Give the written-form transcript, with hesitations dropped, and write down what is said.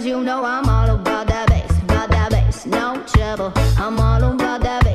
you know I'm all about that bass, no trouble. I'm all about that bass.